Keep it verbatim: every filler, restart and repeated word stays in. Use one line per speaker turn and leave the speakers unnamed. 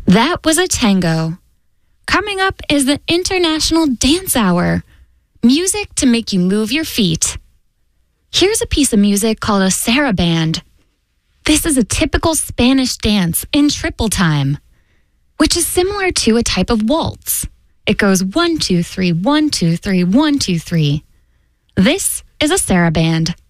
That was a tango. Coming up is the International Dance Hour. Music to make you move your feet. Here's a piece of music called a saraband. This is a typical Spanish dance in triple time, which is similar to a type of waltz. It goes one, two, three, one, two, three, one, two, three. This is a saraband.